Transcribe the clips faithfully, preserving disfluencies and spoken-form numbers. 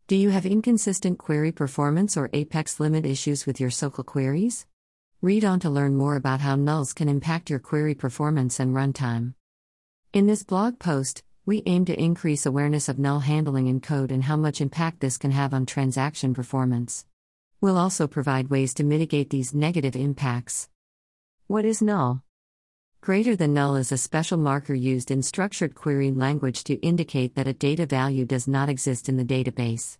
Do you have inconsistent query performance or apex limit issues with your S O C L queries? Read on to learn more about how nulls can impact your query performance and runtime. In this blog post, we aim to increase awareness of null handling in code and how much impact this can have on transaction performance. We'll also provide ways to mitigate these negative impacts. What is null? Greater than null is a special marker used in structured query language to indicate that a data value does not exist in the database.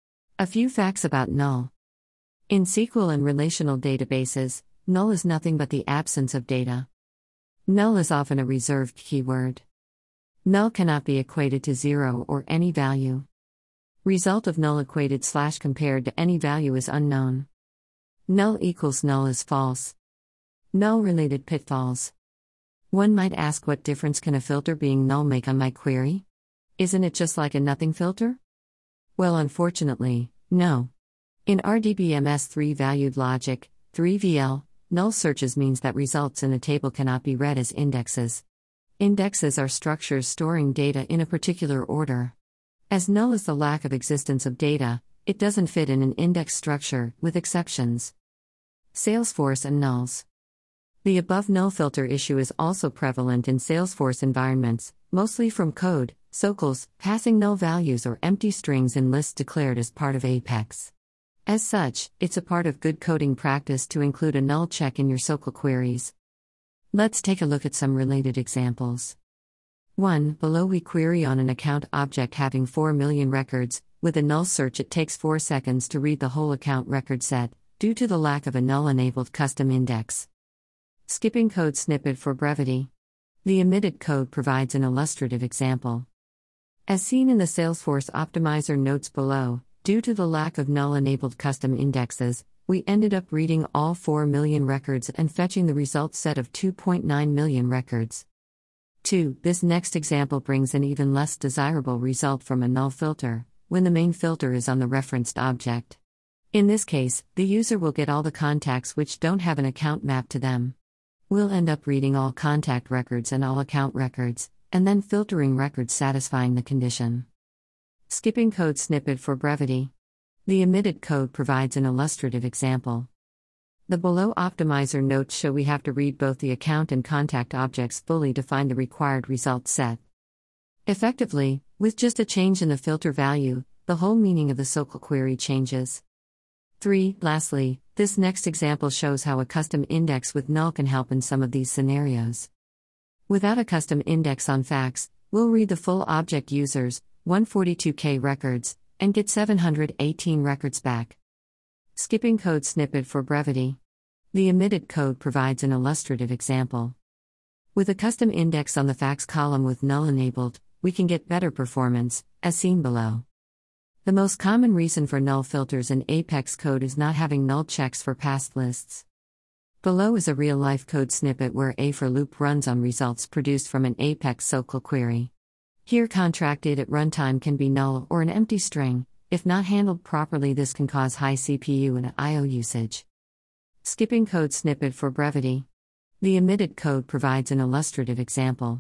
A few facts about null. In S Q L and relational databases, null is nothing but the absence of data. Null is often a reserved keyword. Null cannot be equated to zero or any value. Result of null equated slash compared to any value is unknown. Null equals null is false. Null-related pitfalls. One might ask, what difference can a filter being null make on my query? Isn't it just like a nothing filter? Well, unfortunately, no. In R D B M S three-valued logic, three V L, null searches means that results in a table cannot be read as indexes. Indexes are structures storing data in a particular order. As null is the lack of existence of data, it doesn't fit in an index structure, with exceptions. Salesforce and nulls. The above null filter issue is also prevalent in Salesforce environments, mostly from code, S O C Ls, passing null values or empty strings in lists declared as part of Apex. As such, it's a part of good coding practice to include a null check in your S O C L queries. Let's take a look at some related examples. one. Below we query on an account object having four million records. With a null search it takes four seconds to read the whole account record set, due to the lack of a null-enabled custom index. Skipping code snippet for brevity. The omitted code provides an illustrative example. As seen in the Salesforce optimizer notes below, due to the lack of null-enabled custom indexes, we ended up reading all four million records and fetching the result set of two point nine million records. two. This next example brings an even less desirable result from a null filter, when the main filter is on the referenced object. In this case, the user will get all the contacts which don't have an account mapped to them. We'll end up reading all contact records and all account records, and then filtering records satisfying the condition. Skipping code snippet for brevity. The omitted code provides an illustrative example. The below optimizer notes show we have to read both the account and contact objects fully to find the required result set. Effectively, with just a change in the filter value, the whole meaning of the S O C L query changes. three. Lastly, this next example shows how a custom index with null can help in some of these scenarios. Without a custom index on facts, we'll read the full object users, one hundred forty-two K records, and get seven hundred eighteen records back. Skipping code snippet for brevity. The omitted code provides an illustrative example. With a custom index on the facts column with null enabled, we can get better performance, as seen below. The most common reason for null filters in Apex code is not having null checks for past lists. Below is a real-life code snippet where a for loop runs on results produced from an Apex S O C L query. Here contracted at runtime can be null or an empty string. If not handled properly, this can cause high C P U and I O usage. Skipping code snippet for brevity. The omitted code provides an illustrative example.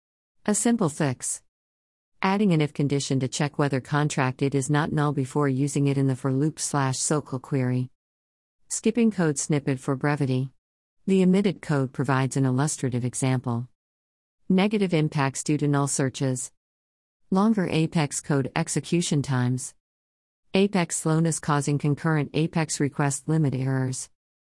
A simple fix. Adding an if condition to check whether contracted is not null before using it in the for loop slash S O C L query. Skipping code snippet for brevity. The omitted code provides an illustrative example. Negative impacts due to null searches. Longer Apex code execution times. Apex slowness causing concurrent Apex request limit errors.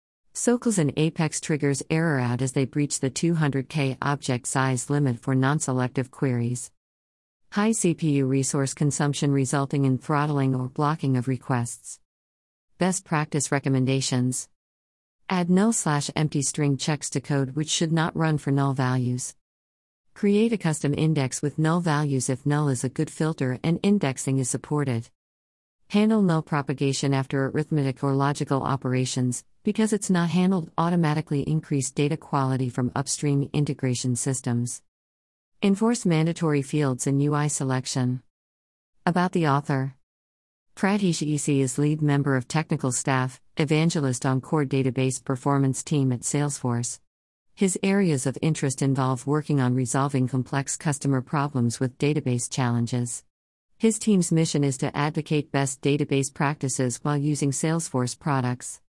S O C Ls in Apex triggers error out as they breach the two hundred K object size limit for non-selective queries. High C P U resource consumption resulting in throttling or blocking of requests. Best practice recommendations. Add null slash empty string checks to code which should not run for null values. Create a custom index with null values if null is a good filter and indexing is supported. Handle null propagation after arithmetic or logical operations, because it's not handled automatically increase data quality from upstream integration systems. Enforce mandatory fields in U I selection. About the author. Pratish E C is lead member of technical staff, evangelist on core database performance team at Salesforce. His areas of interest involve working on resolving complex customer problems with database challenges. His team's mission is to advocate best database practices while using Salesforce products.